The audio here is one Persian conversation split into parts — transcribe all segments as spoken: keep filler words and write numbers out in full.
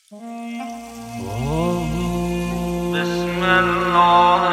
بسم الله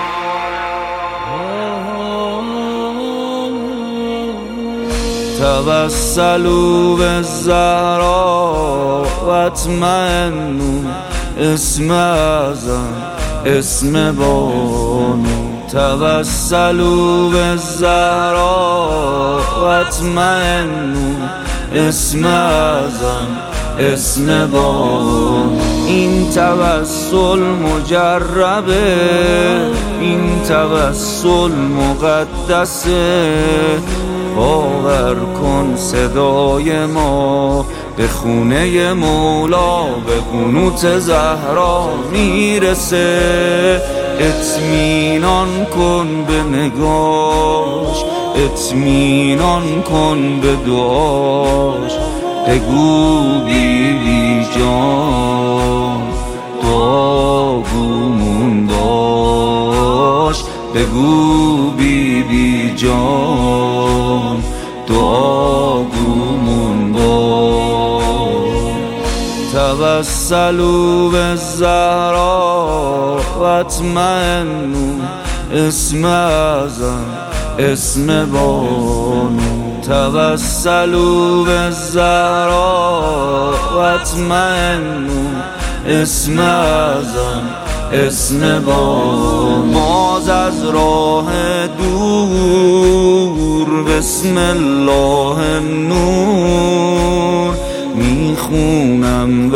توسلوا بالزهراء واطمئنوا اسم اعظم اسم بانو. توسلوا بالزهراء واطمئنوا اسم اعظم اسم بانو. این توسل مجربه، این توسل مقدسه. باور کن صدای ما به خونه مولا، به قنوت زهرا میرسه. اطمینان کن به نگاش، اطمینان کن به دعاش. بگو بی بی جان دعاگومون باش. بگو بی بی جان دعاگومون باش. توسلوا بالزهراء واطمئنوا اسم اعظم اسم بانو. توسلوا بالزهراء واطمئنوا اسم اعظم اسم بانو. باز از راه دور بسم الله نور میخونم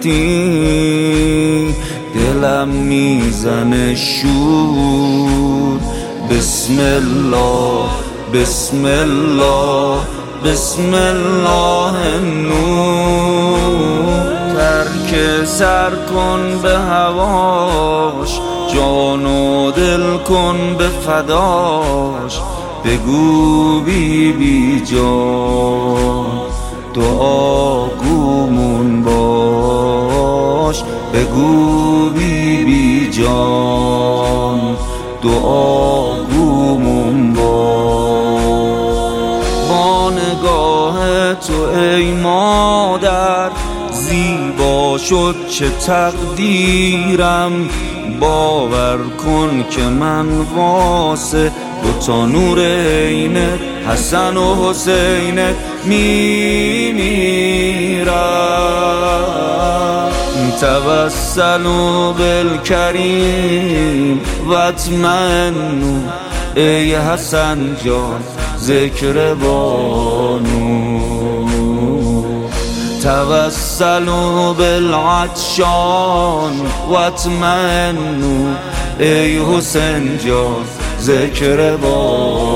وقتی دلم میزنه شور. بسم الله بسم الله بسم الله نور. ترک سر کن به هواش، جان و دل کن به فداش. بگو بی بی جان دعاگومون باش. بگو بی بی جان دعاگومون باش. با نگاه تو ای مادر زیبا شد چه تقدیرم. باور کن که من واسه دوتا نور عینت حسن و حسینت میمیرم. توسلوا بالکریم واطمئنوا ای حسن جان ذکر بانو. توسلوا بالعطشان واطمئنوا ای حسین جان ذکر بانو.